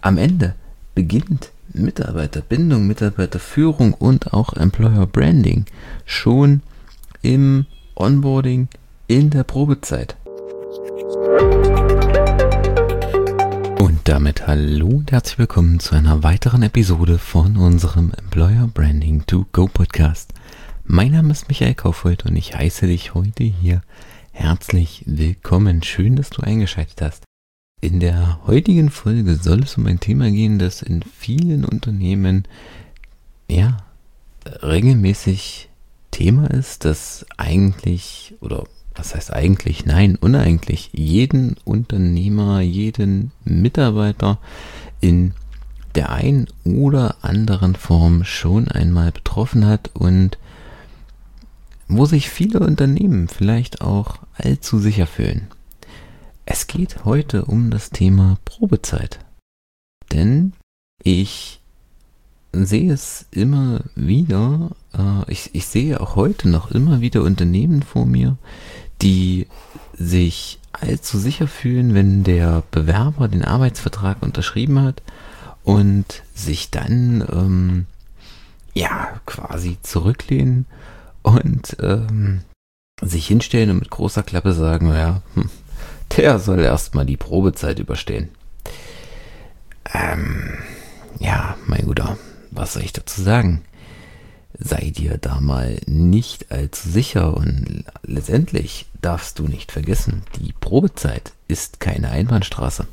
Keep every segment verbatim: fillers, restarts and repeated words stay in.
Am Ende beginnt Mitarbeiterbindung, Mitarbeiterführung und auch Employer Branding schon im Onboarding, in der Probezeit. Und damit hallo und herzlich willkommen zu einer weiteren Episode von unserem Employer Branding to Go Podcast. Mein Name ist Michael Kaufhold und ich heiße dich heute hier herzlich willkommen. Schön, dass du eingeschaltet hast. In der heutigen Folge soll es um ein Thema gehen, das in vielen Unternehmen ja regelmäßig Thema ist, das eigentlich, oder was heißt eigentlich, nein, uneigentlich jeden Unternehmer, jeden Mitarbeiter in der einen oder anderen Form schon einmal betroffen hat und wo sich viele Unternehmen vielleicht auch allzu sicher fühlen. Es geht heute um das Thema Probezeit, denn ich sehe es immer wieder, äh, ich, ich sehe auch heute noch immer wieder Unternehmen vor mir, die sich allzu sicher fühlen, wenn der Bewerber den Arbeitsvertrag unterschrieben hat und sich dann ähm, ja quasi zurücklehnen und ähm, sich hinstellen und mit großer Klappe sagen, ja, hm, der soll erstmal die Probezeit überstehen. Ähm, ja, mein Guter, was soll ich dazu sagen? Sei dir da mal nicht allzu sicher und letztendlich darfst du nicht vergessen, die Probezeit ist keine Einbahnstraße.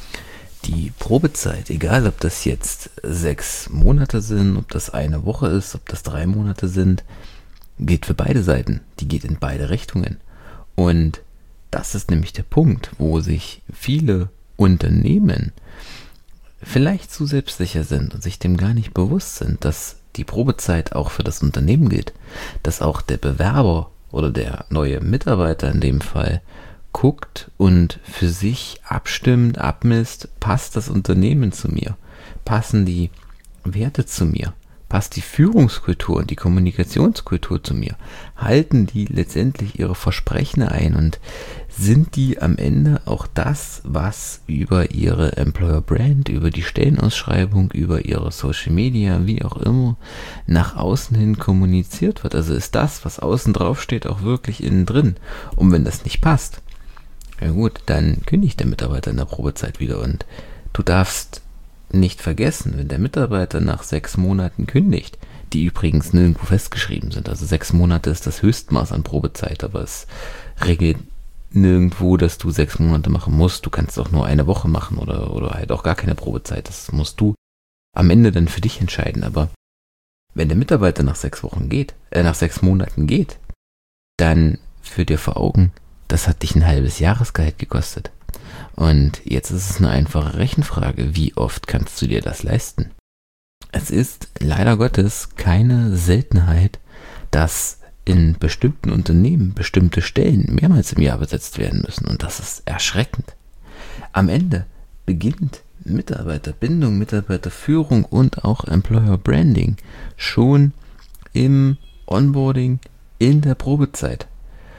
Die Probezeit, egal ob das jetzt sechs Monate sind, ob das eine Woche ist, ob das drei Monate sind, geht für beide Seiten. Die geht in beide Richtungen. Und das ist nämlich der Punkt, wo sich viele Unternehmen vielleicht zu selbstsicher sind und sich dem gar nicht bewusst sind, dass die Probezeit auch für das Unternehmen gilt, dass auch der Bewerber oder der neue Mitarbeiter in dem Fall guckt und für sich abstimmt, abmisst, passt das Unternehmen zu mir, passen die Werte zu mir, passt die Führungskultur und die Kommunikationskultur zu mir, halten die letztendlich ihre Versprechen ein und sind die am Ende auch das, was über ihre Employer Brand, über die Stellenausschreibung, über ihre Social Media, wie auch immer, nach außen hin kommuniziert wird. Also ist das, was außen drauf steht, auch wirklich innen drin. Und wenn das nicht passt, ja gut, dann kündigt der Mitarbeiter in der Probezeit wieder. Und du darfst nicht vergessen, wenn der Mitarbeiter nach sechs Monaten kündigt, die übrigens nirgendwo festgeschrieben sind. Also sechs Monate ist das Höchstmaß an Probezeit, aber es regelt nirgendwo, dass du sechs Monate machen musst. Du kannst auch nur eine Woche machen oder, oder halt auch gar keine Probezeit. Das musst du am Ende dann für dich entscheiden. Aber wenn der Mitarbeiter nach sechs Wochen geht, äh, nach sechs Monaten geht, dann führ dir vor Augen, das hat dich ein halbes Jahresgehalt gekostet. Und jetzt ist es eine einfache Rechenfrage. Wie oft kannst du dir das leisten? Es ist leider Gottes keine Seltenheit, dass in bestimmten Unternehmen bestimmte Stellen mehrmals im Jahr besetzt werden müssen. Und das ist erschreckend. Am Ende beginnt Mitarbeiterbindung, Mitarbeiterführung und auch Employer Branding schon im Onboarding, in der Probezeit.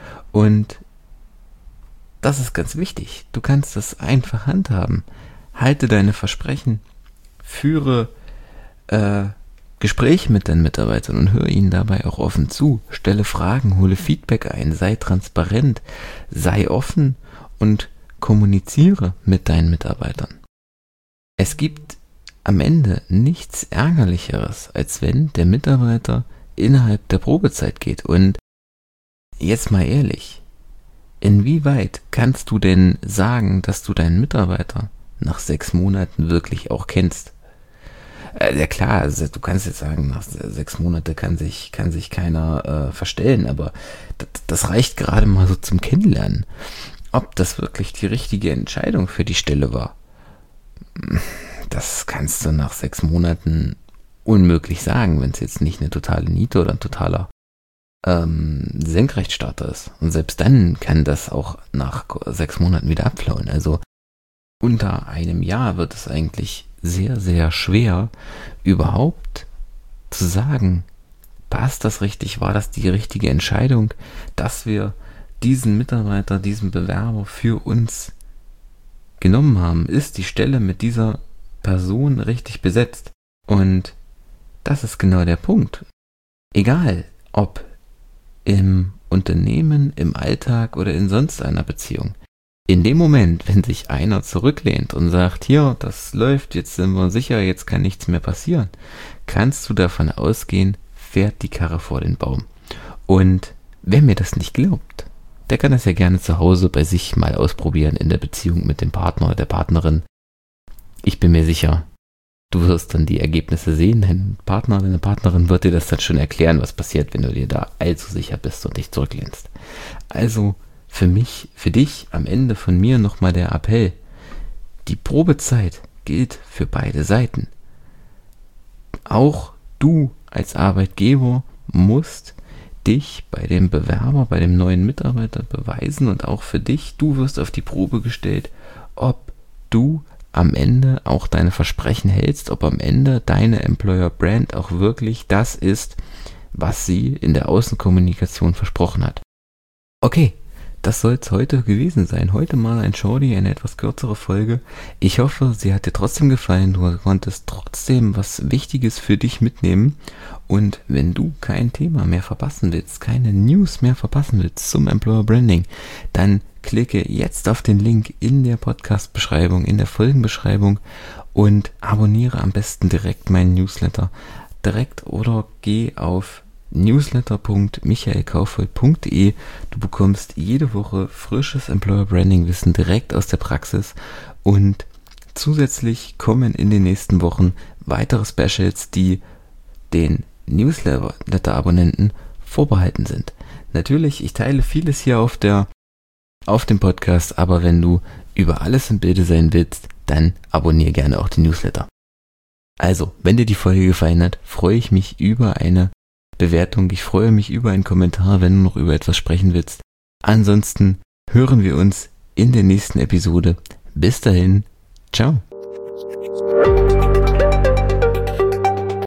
Und das ist ganz wichtig. Du kannst das einfach handhaben. Halte deine Versprechen, führe äh, Gespräche mit deinen Mitarbeitern und höre ihnen dabei auch offen zu. Stelle Fragen, hole Feedback ein, sei transparent, sei offen und kommuniziere mit deinen Mitarbeitern. Es gibt am Ende nichts Ärgerlicheres, als wenn der Mitarbeiter innerhalb der Probezeit geht. Und jetzt mal ehrlich, inwieweit kannst du denn sagen, dass du deinen Mitarbeiter nach sechs Monaten wirklich auch kennst? Äh, ja klar, also du kannst jetzt sagen, nach sechs Monaten kann sich, kann sich keiner äh, verstellen, aber das, das reicht gerade mal so zum Kennenlernen. Ob das wirklich die richtige Entscheidung für die Stelle war, das kannst du nach sechs Monaten unmöglich sagen, wenn es jetzt nicht eine totale Niete oder ein totaler ähm, Senkrechtstarter ist. Und selbst dann kann das auch nach sechs Monaten wieder abflauen. Also unter einem Jahr wird es eigentlich sehr, sehr schwer, überhaupt zu sagen, passt das richtig, war das die richtige Entscheidung, dass wir diesen Mitarbeiter, diesen Bewerber für uns genommen haben, ist die Stelle mit dieser Person richtig besetzt. Und das ist genau der Punkt. Egal, ob im Unternehmen, im Alltag oder in sonst einer Beziehung. In dem Moment, wenn sich einer zurücklehnt und sagt, hier, das läuft, jetzt sind wir sicher, jetzt kann nichts mehr passieren, kannst du davon ausgehen, fährt die Karre vor den Baum. Und wer mir das nicht glaubt, der kann das ja gerne zu Hause bei sich mal ausprobieren in der Beziehung mit dem Partner oder der Partnerin. Ich bin mir sicher, du wirst dann die Ergebnisse sehen. Dein Partner, deine Partnerin wird dir das dann schon erklären, was passiert, wenn du dir da allzu sicher bist und dich zurücklehnst. Also für mich, für dich am Ende von mir nochmal der Appell. Die Probezeit gilt für beide Seiten. Auch du als Arbeitgeber musst dich bei dem Bewerber, bei dem neuen Mitarbeiter beweisen und auch für dich, du wirst auf die Probe gestellt, ob du am Ende auch deine Versprechen hältst, ob am Ende deine Employer Brand auch wirklich das ist, was sie in der Außenkommunikation versprochen hat. Okay, das soll es heute gewesen sein. Heute mal ein Shorty, eine etwas kürzere Folge. Ich hoffe, sie hat dir trotzdem gefallen. Du konntest trotzdem was Wichtiges für dich mitnehmen. Und wenn du kein Thema mehr verpassen willst, keine News mehr verpassen willst zum Employer Branding, dann klicke jetzt auf den Link in der Podcast-Beschreibung, in der Folgenbeschreibung und abonniere am besten direkt meinen Newsletter. Direkt oder geh auf newsletter punkt michael kaufold punkt de. Du bekommst jede Woche frisches Employer Branding Wissen direkt aus der Praxis und zusätzlich kommen in den nächsten Wochen weitere Specials, die den Newsletter-Abonnenten vorbehalten sind. Natürlich, ich teile vieles hier auf der auf dem Podcast, aber wenn du über alles im Bilde sein willst, dann abonniere gerne auch die Newsletter. Also, wenn dir die Folge gefallen hat, freue ich mich über eine Bewertung. Ich freue mich über einen Kommentar, wenn du noch über etwas sprechen willst. Ansonsten hören wir uns in der nächsten Episode. Bis dahin, ciao.